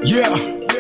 Yeah.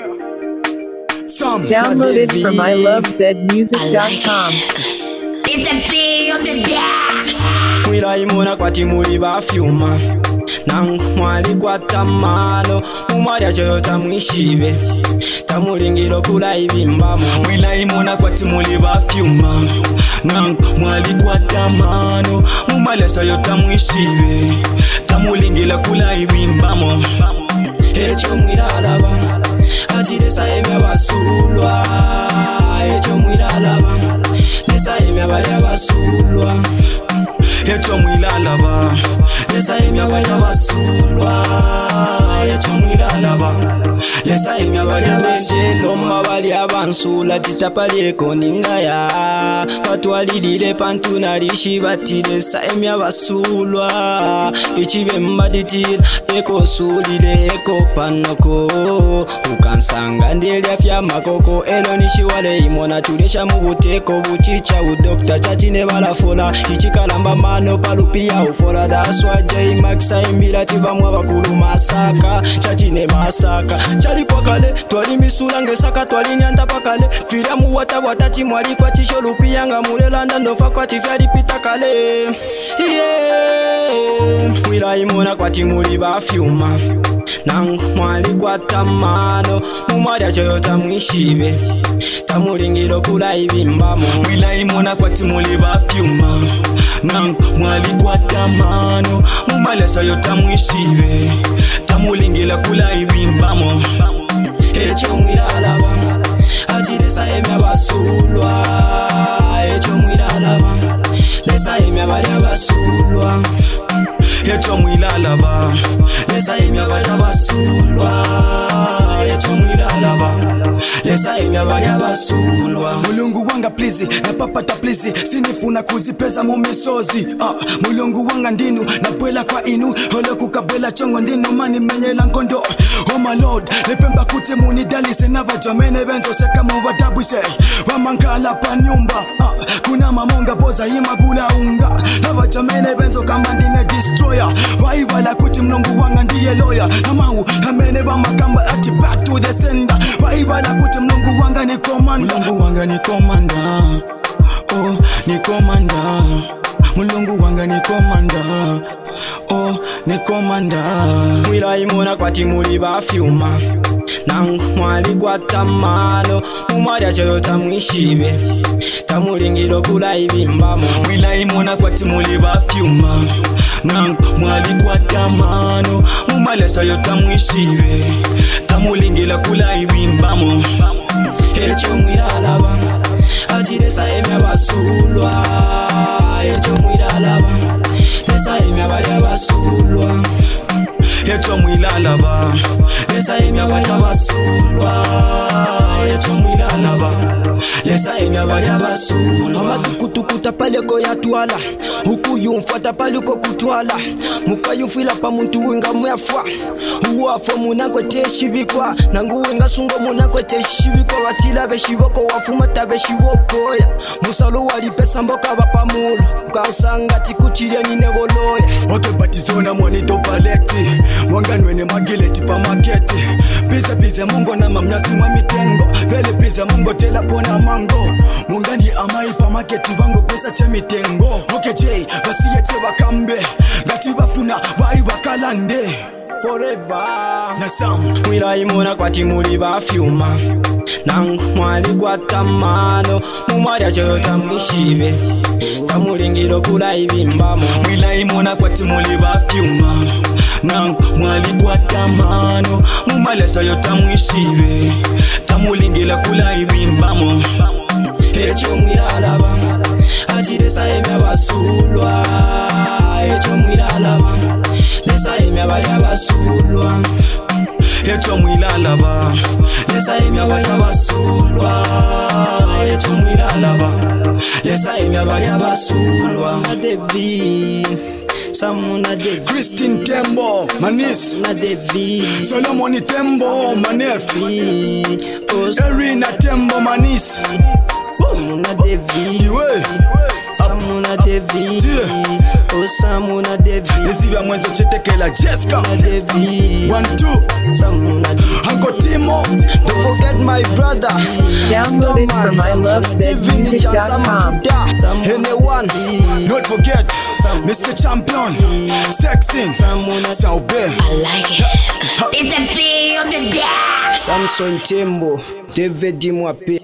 Download it from ilovezmusic.com. It's a big on the gas. Mwila imona kwa timuli bafyuma Nangu mwali kwa tamano Umarya choyo tamwishibe Tamulingilo kula ibimbamo Mwila imona kwa timuli bafyuma Nangu mwali kwa tamano Umarya choyo tamwishibe Tamulingilo kula ibimbamo Echo mwila alaba Atiresa emya basulwa Echo mwila alaba Lesa emya baya basulwa Echo mwila alaba Lesa emya baya basulwa Echo mwila alaba Lesa emya baya basulwa Loma bali abansula titapalieko ningaya Batwalidile pantunalishi bati lesa emya basulwa Ichibe mbaditira eko sulile eko panoko Ukansanga ndielya fya makoko Elo nishiwale imona tulesha mubuteko Buchicha udokta chatine balafola Ichikalamba mano palupia ufola Daswa J Maxa imila tibamwa bakulu masaka Chatine masaka Chali kwa kale Twali misula ngesaka twali nyanda pakale Fira muwata watati mwali kwa tisho lupia nga mulelanda ndofa kwa tifyali pita kale Yeah Mwila imona kwa timuli bafyuma Nangu mwali kwa tamano Mumarya choyo tamwishibe Tamulingilo kula ibimbamo Mwila imona kwa timuli bafyuma Nangu mwali kwa tamano Mumarya choyo tamwishibe Tamulingilo kula ibimbamo Echo mwila alaba Atiresa emya basulwa Echo mwila alaba Lesa emya baya basulwa Echo mwila alaba Lesa emya baya basulwa Echo mwila alaba Lesa emya baya basulwa Mulungu wanga please, na papata please Sinifuna kuzipeza mumisozi Mulungu wanga ndinu, na bwela kwa inu Holo kukabwela chongo ndinu mani menyela nkondo Oh my lord, lepemba kuti muni dalise Nava jomene benzo seka mubadabwise Wamankala pa nyumba Kuna mamonga boza imagula unga Nava jomene benzo kama ndine destroyer Waivala kuti mlungu wanga ndiye lawyer Namawu, amene wamakamba ati back to the sender Waivala kuti mlungu wanga ni komanda Mulungu wanga ni komanda Oh, ni komanda Mulungu wanga ni komanda Oh, ni komanda Mwila imona kwa timuli bafyuma Nangu mwali kwa tamano Umarya choyo tamwishibe Tamulingilo kula ibimbamo Mwila imona kwa timuli bafyuma Nangu mwali kwa tamano Umarya choyo tamwishibe Tamulingilo kula ibimbamo Echo mwila alaba Atiresa emya basulwa Echo mwila alaba Lesa emya baya basulwa Echo mwila alaba Lesa emya baya basulwa Echo mwila alaba Lesa emya baya basulwa Amatukutukuta paleko ya tuala Huku yumfata paliko kutwala Muka yumfila pa muntu winga mwafwa Uwafo munakwete shibikwa Nangu winga sungo munakwete shibikwa Watila beshiboko wafumata beshiwokoya Musalo wali pesa mboka bapamulu Ukansanga tikuchilia ninevoloya Okay batizona monito paleti Wanganwene magileti pa maketi Bize mungo na mamnyazi mwa mitengo Vele bize mungo tela pona mango Mungani amai pa maketi wango kwesa che mitengo Okay J, basiyete wakambe Gati wafuna wai wakalande Forever Na Sam Mwila imona kwa timuli bafyuma Nangu mwali kwa tamano Mumarya choyo tamwishibe Tamulingilo kula ibimbamo Mwila imona kwa timuli bafyuma Nangu mwali kwa tamano Mumarya choyo tamwishibe Tamulingilo kula ibimbamo Echo mwila alaba Atiresa emya basulwa Echo mwila alaba Lesa emya baya basulwa Echo mwila alaba Lesa emya baya basulwa Echo mwila alaba Lesa emya baya basulwa Devi Samuna Devi Christine Tembo Manis Samuna Devi Solomoni Tembo Manefi Erina Tembo Manis Samuna Devi Iwe Samuna Devi Samuna Devi Ezivya mwenzo chetekela Jessica 1, 2 Samuna Devi Uncle Tim more. Don't forget my brother. Download it from ilovezmusic.com. Anyone, Don't forget Mr. Champion, Sexing, Saube. I like it. It's the beat of the dance. Samson Tembo, David Dimwape.